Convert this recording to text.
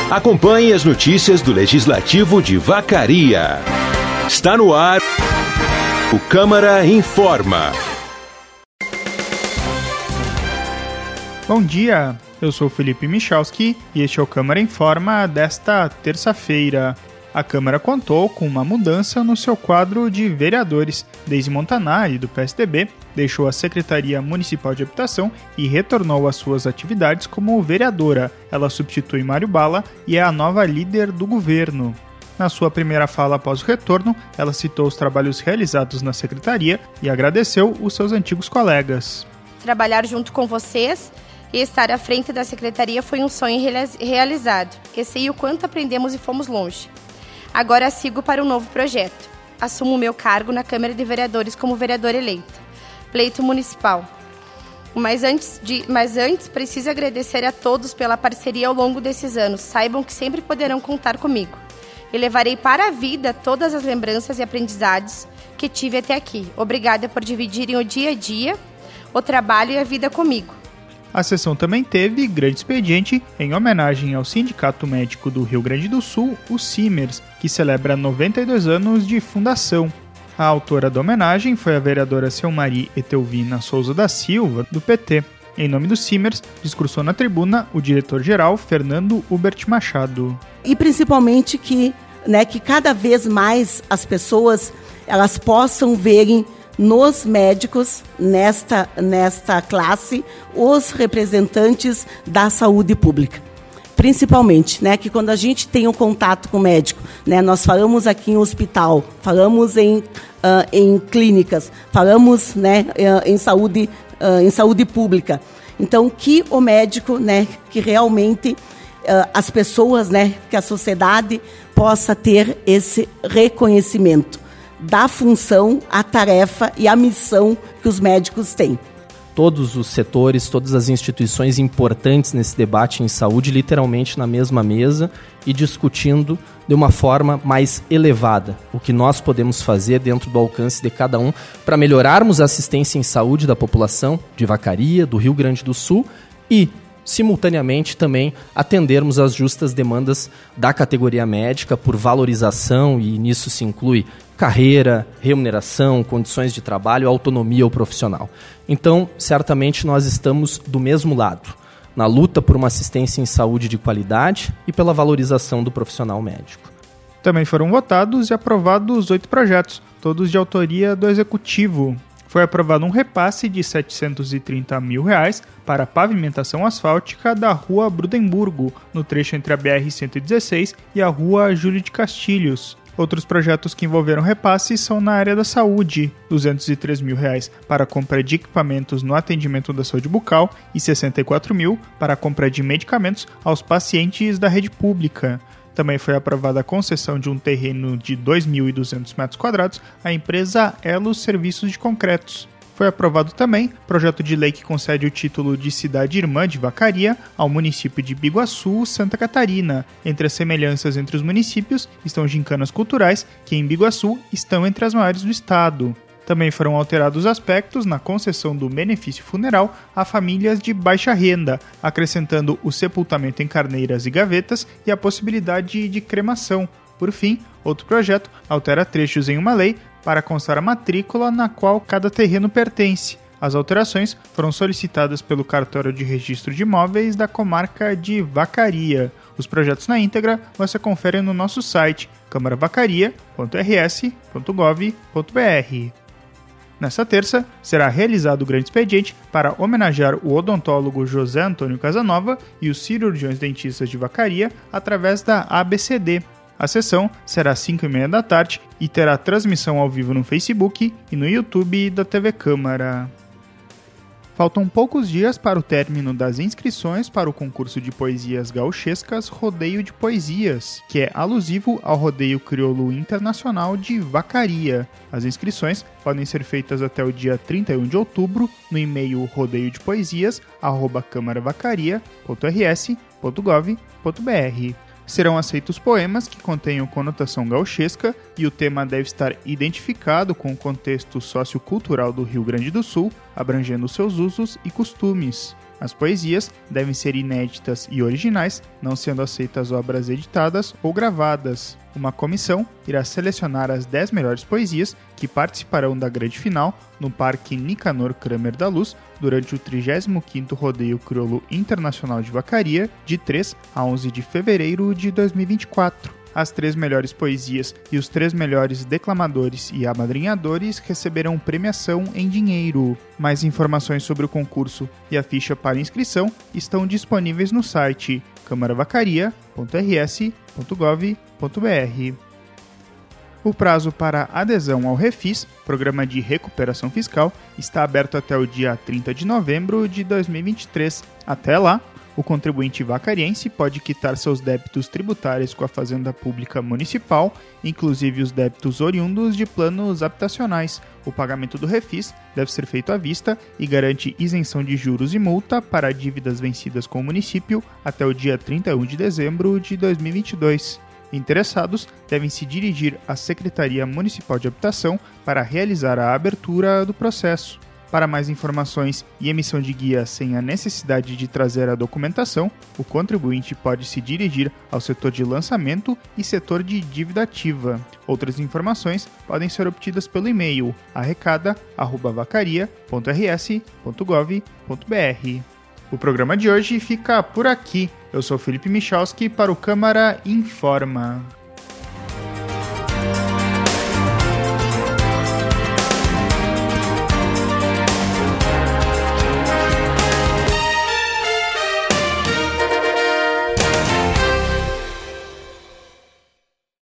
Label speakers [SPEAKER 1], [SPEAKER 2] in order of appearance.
[SPEAKER 1] Acompanhe as notícias do Legislativo de Vacaria. Está no ar o Câmara Informa.
[SPEAKER 2] Bom dia, eu sou Felipe Michalski e este é o Câmara Informa desta terça-feira. A Câmara contou com uma mudança no seu quadro de vereadores. Deise Montanari, do PSDB, deixou a Secretaria Municipal de Habitação e retornou às suas atividades como vereadora. Ela substitui Mário Bala e é a nova líder do governo. Na sua primeira fala após o retorno, ela citou os trabalhos realizados na Secretaria e agradeceu os seus antigos colegas.
[SPEAKER 3] Trabalhar junto com vocês e estar à frente da Secretaria foi um sonho realizado. Eu sei o quanto aprendemos e fomos longe. Agora sigo para um novo projeto. Assumo o meu cargo na Câmara de Vereadores como vereadora eleita. Pleito municipal. Mas antes, preciso agradecer a todos pela parceria ao longo desses anos. Saibam que sempre poderão contar comigo. E levarei para a vida todas as lembranças e aprendizados que tive até aqui. Obrigada por dividirem o dia a dia, o trabalho e a vida comigo.
[SPEAKER 2] A sessão também teve grande expediente em homenagem ao Sindicato Médico do Rio Grande do Sul, o Simers, que celebra 92 anos de fundação. A autora da homenagem foi a vereadora Selmari Etelvina Souza da Silva, do PT. Em nome do Simers, discursou na tribuna o diretor-geral Fernando Hubert Machado.
[SPEAKER 4] E principalmente que cada vez mais as pessoas elas possam verem nos médicos, nesta classe, os representantes da saúde pública. Principalmente, que quando a gente tem um contato com o médico, nós falamos aqui em hospital, falamos em clínicas, falamos em saúde pública. Então, que o médico, que realmente as pessoas, que a sociedade possa ter esse reconhecimento da função, a tarefa e a missão que os médicos têm.
[SPEAKER 5] Todos os setores, todas as instituições importantes nesse debate em saúde, literalmente na mesma mesa e discutindo de uma forma mais elevada o que nós podemos fazer dentro do alcance de cada um para melhorarmos a assistência em saúde da população de Vacaria, do Rio Grande do Sul e, simultaneamente, também atendermos às justas demandas da categoria médica por valorização, e nisso se inclui carreira, remuneração, condições de trabalho, autonomia ao profissional. Então, certamente nós estamos do mesmo lado, na luta por uma assistência em saúde de qualidade e pela valorização do profissional médico.
[SPEAKER 2] Também foram votados e aprovados 8 projetos, todos de autoria do Executivo. Foi aprovado um repasse de R$ 730 mil para a pavimentação asfáltica da Rua Brudemburgo, no trecho entre a BR-116 e a Rua Júlio de Castilhos. Outros projetos que envolveram repasse são na área da saúde, R$ 203 mil para a compra de equipamentos no atendimento da saúde bucal e R$ 64 mil para a compra de medicamentos aos pacientes da rede pública. Também foi aprovada a concessão de um terreno de 2.200 metros quadrados à empresa Elo Serviços de Concretos. Foi aprovado também projeto de lei que concede o título de cidade irmã de Vacaria ao município de Biguaçu, Santa Catarina. Entre as semelhanças entre os municípios estão gincanas culturais, que em Biguaçu estão entre as maiores do estado. Também foram alterados aspectos na concessão do benefício funeral a famílias de baixa renda, acrescentando o sepultamento em carneiras e gavetas e a possibilidade de cremação. Por fim, outro projeto altera trechos em uma lei para constar a matrícula na qual cada terreno pertence. As alterações foram solicitadas pelo Cartório de Registro de Imóveis da comarca de Vacaria. Os projetos na íntegra você confere no nosso site camaravacaria.rs.gov.br. Nesta terça, será realizado o grande expediente para homenagear o odontólogo José Antônio Casanova e os cirurgiões dentistas de Vacaria através da ABCD. A sessão será às 5h30 da tarde e terá transmissão ao vivo no Facebook e no YouTube da TV Câmara. Faltam poucos dias para o término das inscrições para o concurso de poesias gauchescas Rodeio de Poesias, que é alusivo ao Rodeio Crioulo Internacional de Vacaria. As inscrições podem ser feitas até o dia 31 de outubro no e-mail rodeiodepoesias@camaravacaria.rs.gov.br. Serão aceitos poemas que contenham conotação gauchesca e o tema deve estar identificado com o contexto sociocultural do Rio Grande do Sul, abrangendo seus usos e costumes. As poesias devem ser inéditas e originais, não sendo aceitas obras editadas ou gravadas. Uma comissão irá selecionar as 10 melhores poesias que participarão da grande final no Parque Nicanor Kramer da Luz durante o 35º Rodeio Crioulo Internacional de Vacaria, de 3 a 11 de fevereiro de 2024. As 3 melhores poesias e os 3 melhores declamadores e amadrinhadores receberão premiação em dinheiro. Mais informações sobre o concurso e a ficha para inscrição estão disponíveis no site camaravacaria.rs.gov.br. O prazo para adesão ao Refis, Programa de Recuperação Fiscal, está aberto até o dia 30 de novembro de 2023. Até lá, o contribuinte vacariense pode quitar seus débitos tributários com a Fazenda Pública Municipal, inclusive os débitos oriundos de planos habitacionais. O pagamento do Refis deve ser feito à vista e garante isenção de juros e multa para dívidas vencidas com o município até o dia 31 de dezembro de 2022. Interessados devem se dirigir à Secretaria Municipal de Habitação para realizar a abertura do processo. Para mais informações e emissão de guia sem a necessidade de trazer a documentação, o contribuinte pode se dirigir ao setor de lançamento e setor de dívida ativa. Outras informações podem ser obtidas pelo e-mail arrecada@vacaria.rs.gov.br. O programa de hoje fica por aqui. Eu sou Felipe Michalski para o Câmara Informa.